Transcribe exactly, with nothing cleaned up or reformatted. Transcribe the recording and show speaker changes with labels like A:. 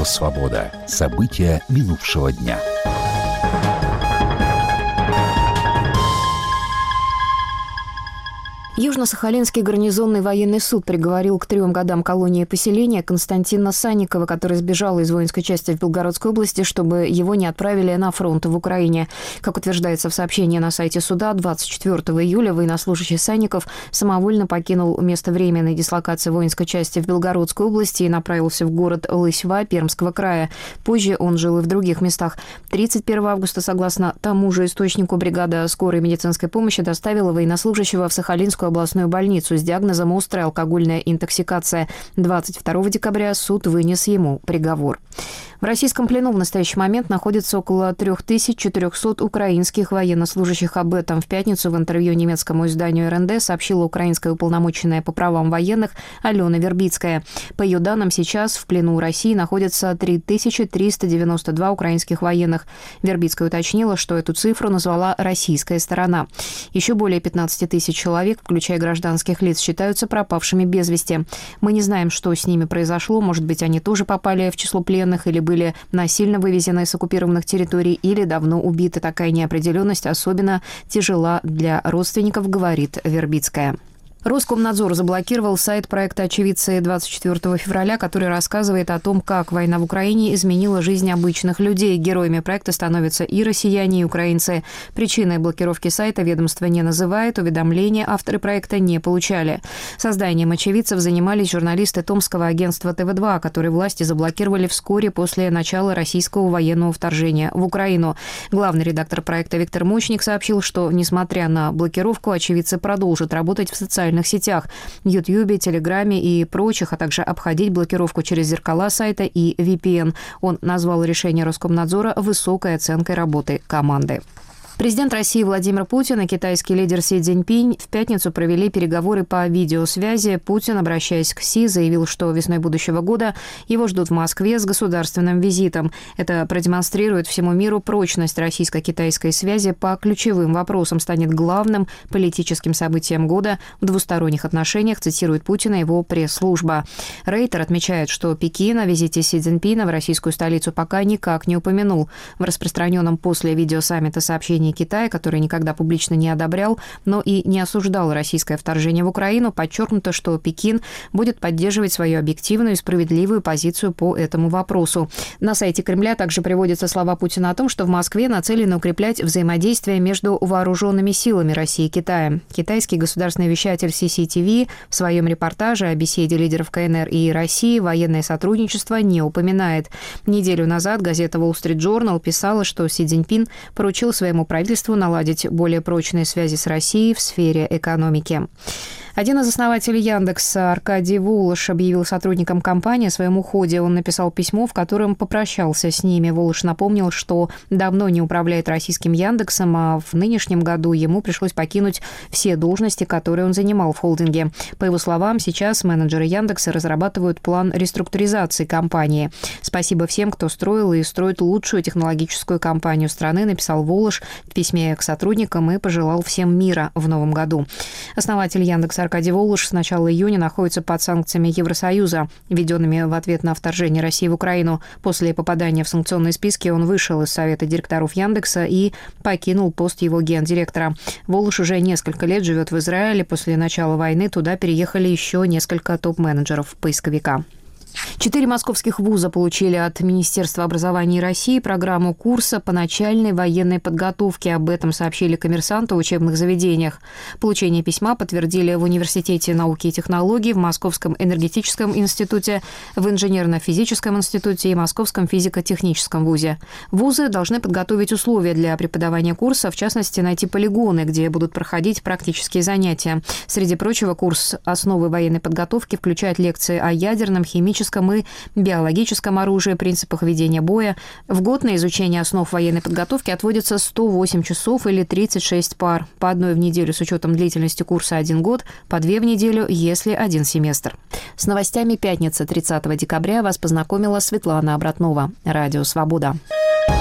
A: «Свобода». События минувшего дня.
B: Южно-Сахалинский гарнизонный военный суд приговорил к трем годам колонии поселения Константина Санникова, который сбежал из воинской части в Белгородской области, чтобы его не отправили на фронт в Украине. Как утверждается в сообщении на сайте суда, двадцать четвёртого июля военнослужащий Санников самовольно покинул место временной дислокации воинской части в Белгородской области и направился в город Лысьва Пермского края. Позже он жил и в других местах. тридцать первого августа, согласно тому же источнику, бригада скорой медицинской помощи доставила военнослужащего в Сахалинскую областную больницу с диагнозом острая алкогольная интоксикация. двадцать второго декабря суд вынес ему приговор. В российском плену в настоящий момент находится около три тысячи четыреста украинских военнослужащих. Об этом в пятницу в интервью немецкому изданию эр эн дэ сообщила украинская уполномоченная по правам военных Алена Вербицкая. По ее данным, сейчас в плену у России находится три тысячи триста девяносто два украинских военных. Вербицкая уточнила, что эту цифру назвала российская сторона. Еще более пятнадцать тысяч человек, включая гражданских лиц, считаются пропавшими без вести. Мы не знаем, что с ними произошло. Может быть, они тоже попали в число пленных или были насильно вывезены с оккупированных территорий или давно убиты. Такая неопределенность особенно тяжела для родственников, говорит Вербицкая. Роскомнадзор заблокировал сайт проекта «Очевидцы» двадцать четвёртого февраля, который рассказывает о том, как война в Украине изменила жизнь обычных людей. Героями проекта становятся и россияне, и украинцы. Причиной блокировки сайта ведомство не называет, уведомления авторы проекта не получали. Созданием «Очевидцев» занимались журналисты томского агентства тэ вэ два, которые власти заблокировали вскоре после начала российского военного вторжения в Украину. Главный редактор проекта Виктор Мощник сообщил, что, несмотря на блокировку, «Очевидцы» продолжат работать в социальных сетях, Ютьюбе, Телеграме и прочих, а также обходить блокировку через зеркала сайта и ви пи эн. Он назвал решение Роскомнадзора высокой оценкой работы команды. Президент России Владимир Путин и китайский лидер Си Цзиньпинь в пятницу провели переговоры по видеосвязи. Путин, обращаясь к Си, заявил, что весной будущего года его ждут в Москве с государственным визитом. Это продемонстрирует всему миру прочность российско-китайской связи по ключевым вопросам, станет главным политическим событием года в двусторонних отношениях, цитирует Путина его пресс-служба. Рейтер отмечает, что Пекин о визите Си Цзиньпина в российскую столицу пока никак не упомянул. В распространенном после видеосаммита сообщении Китая, который никогда публично не одобрял, но и не осуждал российское вторжение в Украину, подчеркнуто, что Пекин будет поддерживать свою объективную и справедливую позицию по этому вопросу. На сайте Кремля также приводятся слова Путина о том, что в Москве нацелены укреплять взаимодействие между вооруженными силами России и Китая. Китайский государственный вещатель си си ти ви в своем репортаже о беседе лидеров ка эн эр и России военное сотрудничество не упоминает. Неделю назад газета Wall Street Journal писала, что Си Цзиньпин поручил своему правительству наладить более прочные связи с Россией в сфере экономики. Один из основателей Яндекса, Аркадий Волош, объявил сотрудникам компании о своем уходе. Он написал письмо, в котором попрощался с ними. Волош напомнил, что давно не управляет российским Яндексом, а в нынешнем году ему пришлось покинуть все должности, которые он занимал в холдинге. По его словам, сейчас менеджеры Яндекса разрабатывают план реструктуризации компании. «Спасибо всем, кто строил и строит лучшую технологическую компанию страны», написал Волош в письме к сотрудникам и пожелал всем мира в новом году. Основатель Яндекса Аркадий Волош с начала июня находится под санкциями Евросоюза, введенными в ответ на вторжение России в Украину. После попадания в санкционные списки он вышел из Совета директоров Яндекса и покинул пост его гендиректора. Волош уже несколько лет живет в Израиле. После начала войны туда переехали еще несколько топ-менеджеров поисковика. Четыре московских вуза получили от Министерства образования России программу курса по начальной военной подготовке. Об этом сообщили «Коммерсанту» в учебных заведениях. Получение письма подтвердили в Университете науки и технологий, в Московском энергетическом институте, в Инженерно-физическом институте и Московском физико-техническом вузе. Вузы должны подготовить условия для преподавания курса, в частности, найти полигоны, где будут проходить практические занятия. Среди прочего, курс «Основы военной подготовки» включает лекции о ядерном, химическом и биологическом оружии, принципах ведения боя. В год на изучение основ военной подготовки отводится сто восемь часов или тридцать шесть пар. По одной в неделю с учетом длительности курса один год, по две в неделю, если один семестр. С новостями пятницы тридцатого декабря вас познакомила Светлана Обратнова. Радио «Свобода».